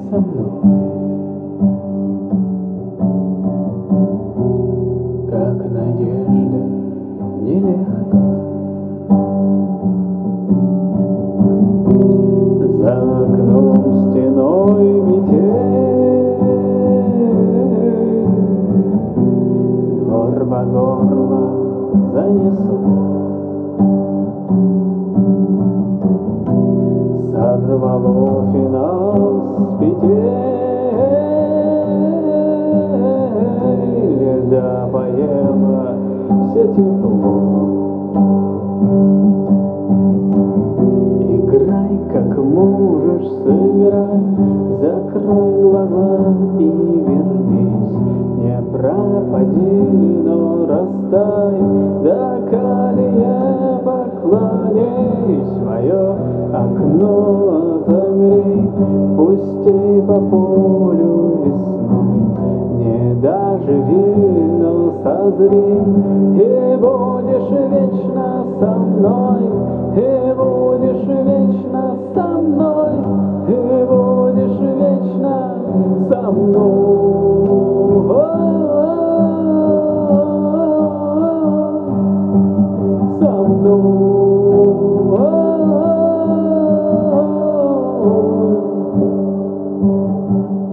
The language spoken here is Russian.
со мной, как надежда нелегко. За окном стеной метель, двор по горло занесло. Сорвало финал с петель, льда поело все тепло. Играй, как можешь, сыграй, закрой глаза и вернись. Не пропади, но растай, до калия поклонись. Мое окно отогрей, пусти по полю весной. Не доживи, но созри, и будешь вечно со мной, и будешь вечно со мной.